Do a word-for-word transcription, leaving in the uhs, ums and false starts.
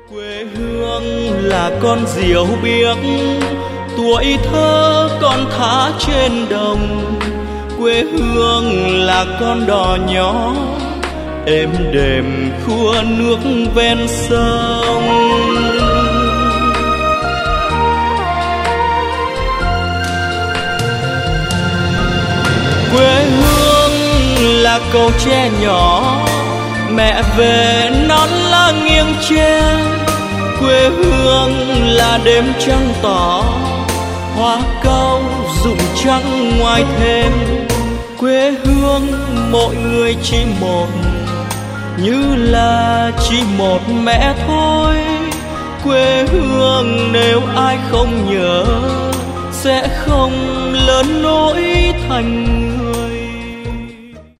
Quê hương là con diều biếc, tuổi thơ con thả trên đồng. Quê hương là con đò nhỏ, êm đềm khua nước ven sông. Quê hương là cầu tre nhỏ, mẹ về non lá nghiêng tre. Quê hương là đêm trăng tỏ, hoa cau rụng trắng ngoài thềm. Quê hương mỗi người chỉ một, như là chỉ một mẹ thôi. Quê hương nếu ai không nhớ, sẽ không lớn nổi thành